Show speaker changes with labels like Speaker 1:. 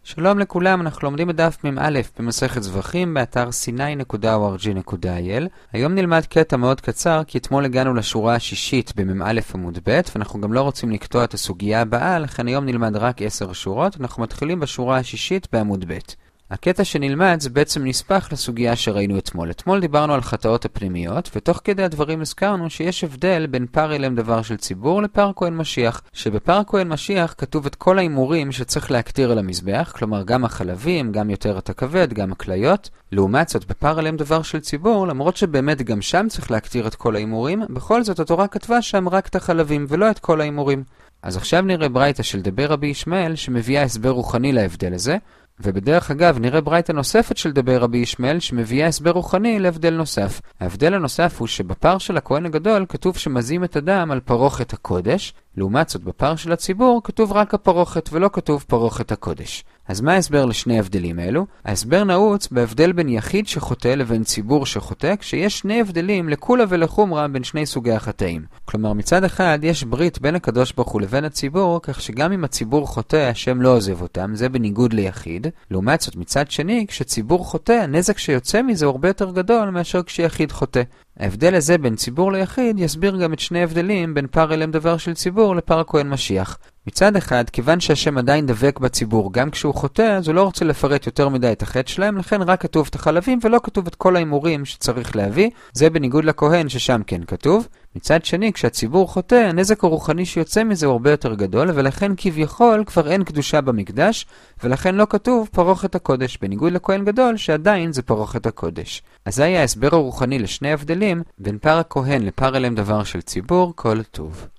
Speaker 1: שלום לכולם, אנחנו לומדים בדף מ"א במסכת זבחים באתר sinai.org.il. היום נלמד קטע מאוד קצר, כי אתמול הגענו לשורה השישית במ"א עמוד ב', ואנחנו גם לא רוצים לקטוע את הסוגיה הבאה, לכן היום נלמד רק 10 שורות. אנחנו מתחילים בשורה השישית בעמוד ב'. הקטע שנלמד זה בעצם נספח לסוגיה שראינו אתמול. אתמול דיברנו על חטאות הפנימיות, ותוך כדי הדברים הזכרנו שיש הבדל בין פר אילם דבר של ציבור לפר כהן משיח. שבפר כהן משיח כתוב את כל האימורים שצריך להקטיר על המזבח, כלומר גם החלבים, גם יותר את הכבד, גם הכליות. לעומת זאת, בפר אילם דבר של ציבור, למרות שבאמת גם שם צריך להקטיר את כל האימורים, בכל זאת התורה כתבה שם רק את החלבים ולא את כל האימורים. אז עכשיו נראה ברייתא של דבר רבי ישמעאל שמביאה הסבר רוחני להבדל הזה. ובדרך אגב נראה ברייתא נוספת של דבר רבי ישמעאל שמביאה הסבר רוחני להבדל נוסף. ההבדל הנוסף הוא שבפר של הכהן הגדול כתוב שמזים את הדם על פרוכת הקודש, לעומת זאת בפר של הציבור כתוב רק הפרוכת ולא כתוב פרוכת הקודש. אז מה ההסבר לשני הבדלים האלו? ההסבר נעוץ בהבדל בין יחיד שחוטא לבין ציבור שחוטא, כשיש שני הבדלים לכולה ולחומרה בין שני סוגי החטאים. כלומר מצד אחד יש ברית בין הקדוש ברוך הוא לבין הציבור, כך שגם אם הציבור חוטא השם לא עוזב אותם, זה בניגוד ליחיד. לעומת זאת מצד שני, כשציבור חוטא הנזק שיוצא מזה הוא הרבה יותר גדול מאשר כשיחיד חוטא. ההבדל הזה בין ציבור ליחיד יסביר גם את שני הבדלים בין פר אילם דבר של ציבור לפר כהן משיח. מצד אחד, כיוון שהשם עדיין דבק בציבור גם כשהוא חוטא, אז הוא לא רוצה לפרט יותר מדי את החטא שלהם, לכן רק כתוב את החלבים ולא כתוב את כל האימורים שצריך להביא. זה בניגוד לכהן ששם כן כתוב. מצד שני, כשהציבור חוטא, הנזק הרוחני שיוצא מזה הוא הרבה יותר גדול, ולכן כביכול כבר אין קדושה במקדש, ולכן לא כתוב פרוכת הקודש, בניגוד לכהן גדול שעדיין זה פרוכת הקודש. אז זה היה ההסבר הרוחני לשני הבדלים בין פר הכהן לפר אילם דבר של ציבור. כל טוב.